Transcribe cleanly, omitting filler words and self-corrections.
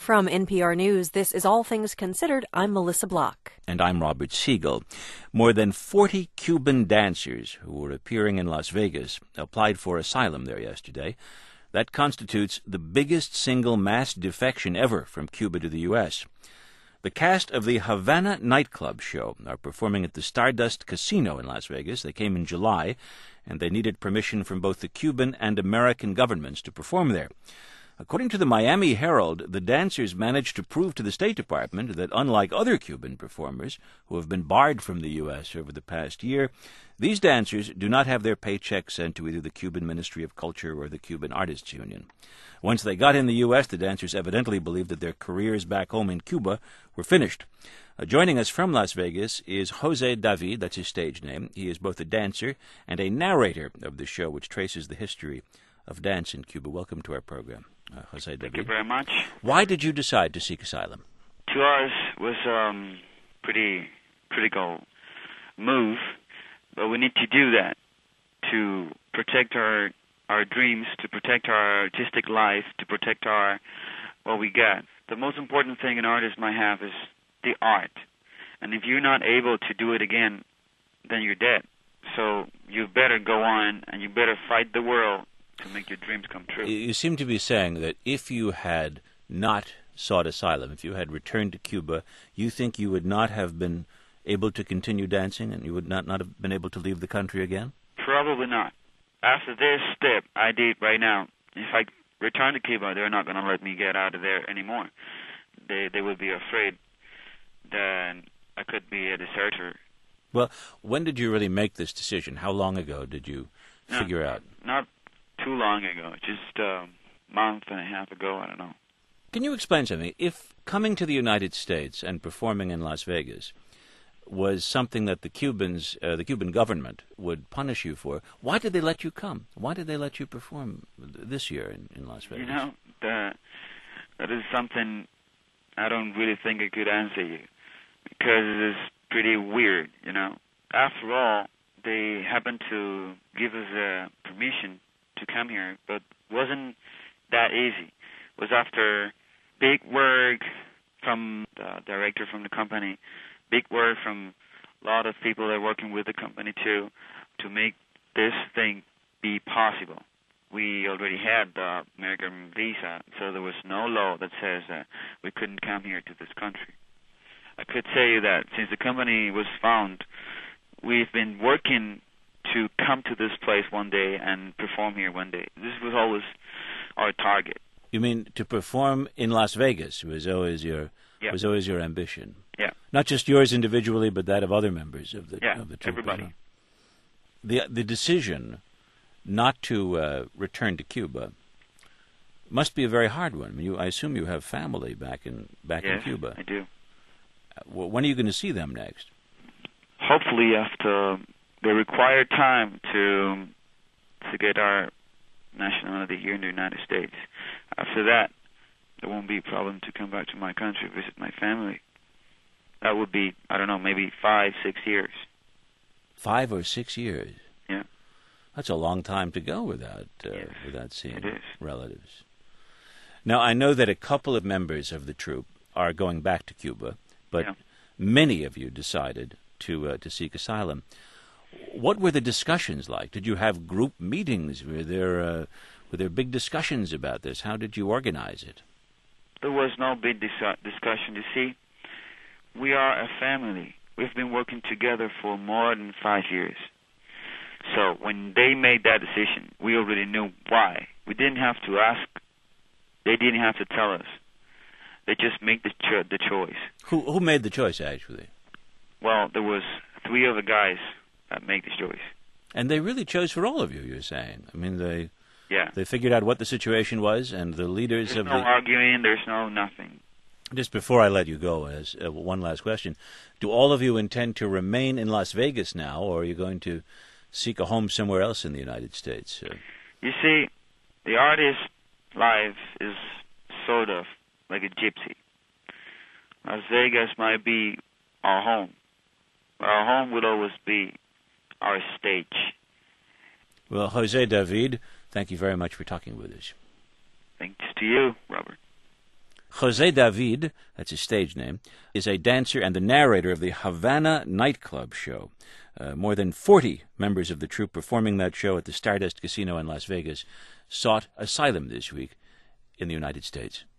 From NPR News, this is All Things Considered. I'm Melissa Block. And I'm Robert Siegel. More than 40 Cuban dancers who were appearing in Las Vegas applied for asylum there yesterday. That constitutes the biggest single mass defection ever from Cuba to the U.S. The cast of the Havana nightclub show are performing at the Stardust Casino in Las Vegas. They came in July, and they needed permission from both the Cuban and American governments to perform there. According to the Miami Herald, the dancers managed to prove to the State Department that unlike other Cuban performers who have been barred from the U.S. over the past year, these dancers do not have their paychecks sent to either the Cuban Ministry of Culture or the Cuban Artists Union. Once they got in the U.S., the dancers evidently believed that their careers back home in Cuba were finished. Joining us from Las Vegas is Jose David, that's his stage name. He is both a dancer and a narrator of the show, which traces the history of dance in Cuba. Welcome to our program, Jose David. Thank you very much. Why did you decide to seek asylum? To us was pretty critical move, but we need to do that to protect our dreams, to protect our artistic life, to protect what we got. The most important thing an artist might have is the art, and if you're not able to do it again, then you're dead. So you better go on, and you better fight the world to make your dreams come true. You seem to be saying that if you had not sought asylum, if you had returned to Cuba, you think you would not have been able to continue dancing and you would not have been able to leave the country again? Probably not. After this step I did right now, if I return to Cuba, they're not going to let me get out of there anymore. They would be afraid that I could be a deserter. Well, when did you really make this decision? How long ago did you figure out? Not too long ago, just a month and a half ago, I don't know. Can you explain something? If coming to the United States and performing in Las Vegas was something that the Cuban government would punish you for, why did they let you come? Why did they let you perform this year in Las Vegas? You know, that is something I don't really think I could answer you, because it is pretty weird, you know. After all, they happened to give us permission to come here, but wasn't that easy. It was after big work from the director from the company, big work from a lot of people that are working with the company too, to make this thing be possible. We already had the American visa, so there was no law that says that we couldn't come here to this country. I could say that since the company was found, we've been working to come to this place one day and perform here one day. This was always our target. You mean to perform in Las Vegas was always your ambition? Yeah. Not just yours individually, but that of other members of the troupe. Everybody. The decision not to return to Cuba must be a very hard one. I mean, I assume you have family back in Cuba. Yes, I do. When are you going to see them next? Hopefully after the required time to get our nationality here in the United States. After that, there won't be a problem to come back to my country, visit my family. That would be, I don't know, maybe 5-6 years. 5 or 6 years? Yeah. That's a long time to go without seeing it is. relatives. Now, I know that a couple of members of the troupe are going back to Cuba, but many of you decided to seek asylum. What were the discussions like? Did you have group meetings? Were there big discussions about this? How did you organize it? There was no big discussion. You see, we are a family. We've been working together for more than 5 years. So when they made that decision, we already knew why. We didn't have to ask. They didn't have to tell us. They just made the choice. Who made the choice, actually? Well, there was 3 other guys that made this choice. And they really chose for all of you, you're saying. I mean, they figured out what the situation was, and the leaders there's no arguing, there's no nothing. Just before I let you go, as one last question, do all of you intend to remain in Las Vegas now, or are you going to seek a home somewhere else in the United States? You see, the artist's life is sort of like a gypsy. Las Vegas might be our home. Our home would always be our stage. Well, Jose David, thank you very much for talking with us. Thanks to you, Robert. Jose David, that's his stage name, is a dancer and the narrator of the Havana nightclub show. More than 40 members of the troupe performing that show at the Stardust Casino in Las Vegas sought asylum this week in the United States.